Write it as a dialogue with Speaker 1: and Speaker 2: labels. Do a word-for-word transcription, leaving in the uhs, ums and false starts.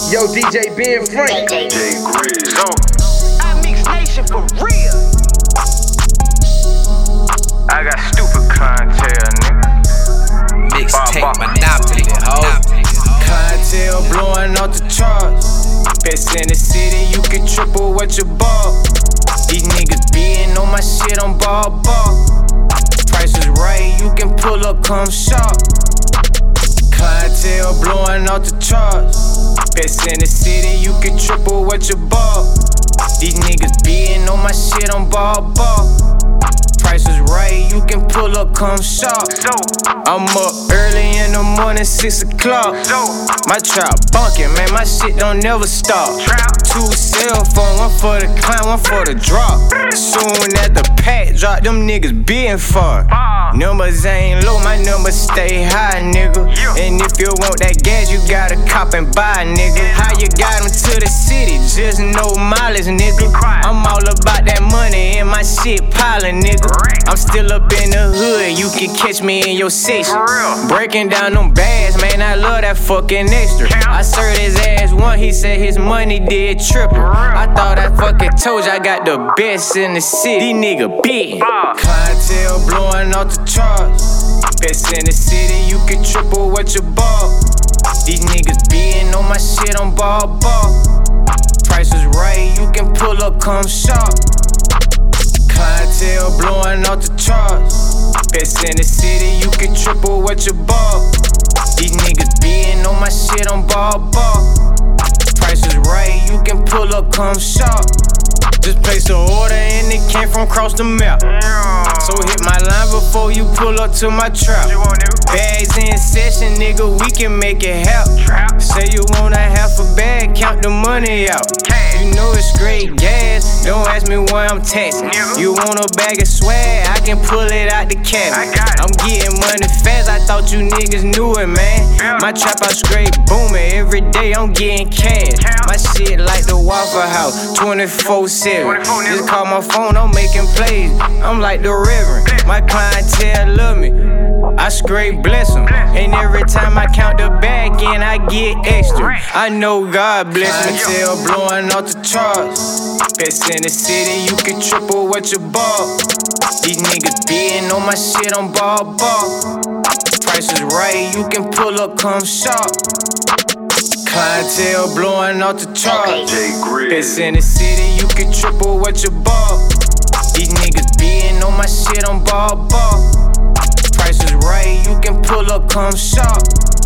Speaker 1: Yo, D J Ben Frank.
Speaker 2: D J Grizz.
Speaker 3: So, I mix nation for real. I got stupid clientele, nigga.
Speaker 4: Mixtape monopoly, ho.
Speaker 5: Clientele blowing off the charts. Best in the city, you can triple what you bought. These niggas being on my shit on ball ball. Price is right, you can pull up, come shop. Clientele blowing off the charts. Best in the city, you can triple what you bought. These niggas being on my shit on ball ball. Price is right, you can pull up, come shop.
Speaker 3: So,
Speaker 5: I'm up early in the morning, six o'clock.
Speaker 3: so,
Speaker 5: My trap bunkin', man, my shit don't never stop.
Speaker 3: trap.
Speaker 5: Two cell phone, one for the climb, one for the drop. Soon as the pack drop, them niggas being far.
Speaker 3: Bomb.
Speaker 5: Numbers ain't low, my numbers stay high, nigga.
Speaker 3: Yeah.
Speaker 5: And if you want that gas, you gotta cop and buy, nigga. How you got them to the city? Just no mileage, nigga.
Speaker 3: quiet.
Speaker 5: I'm all about that money and my shit piling, nigga. I'm still up in the hood, you can catch me in your section.
Speaker 3: For real.
Speaker 5: Breaking down them bags, man, I love that fucking extra.
Speaker 3: Count.
Speaker 5: I served his ass one, he said his money did triple.
Speaker 3: real.
Speaker 5: I thought I fucking told you I got the best in the city. These nigga big.
Speaker 3: Bomb.
Speaker 5: Clientele blowing off the charts. Best in the city, you can triple what you bought. These niggas being on my shit on ball ball. Price is right, you can pull up, come shop. Clientele blowing off the charts. Best in the city, you can triple what you bought. These niggas being on my shit on ball ball. Price is right, you can pull up, come shop. Just place the order and it came from across the map.
Speaker 3: Yeah.
Speaker 5: So hit my line before you pull up to my trap.
Speaker 3: You want it?
Speaker 5: Bags in session, nigga, we can make it happen.
Speaker 3: Trap.
Speaker 5: Say you want a half a bag, count the money out.
Speaker 3: Cash.
Speaker 5: You know it's straight gas, don't ask me where I'm taxing.
Speaker 3: Nigga.
Speaker 5: You want a bag of swag, I can pull it out the cabinet.
Speaker 3: I got it.
Speaker 5: I'm getting money fast, I thought you niggas knew it, man.
Speaker 3: Yeah.
Speaker 5: My trap out straight booming, every day I'm getting cash.
Speaker 3: Count.
Speaker 5: My shit like the Waffle House, twenty-four seven.
Speaker 3: twenty-four, nigga.
Speaker 5: Just call my phone, I'm making plays. I'm like the Reverend, my clientele love me. I straight bless them. And every time I count the bag in, I get extra. I know God bless me. Clientele blowing off the charts. Best in the city, you can triple what you bought. These niggas being on my shit on ball ball. Price is right, you can pull up, come shop. Clientele blowing off the charts.
Speaker 2: D J Grizz.
Speaker 5: Best in the city, you can triple what you bought. These niggas being on my shit on ball ball. Price is right, you can pull up, come shop.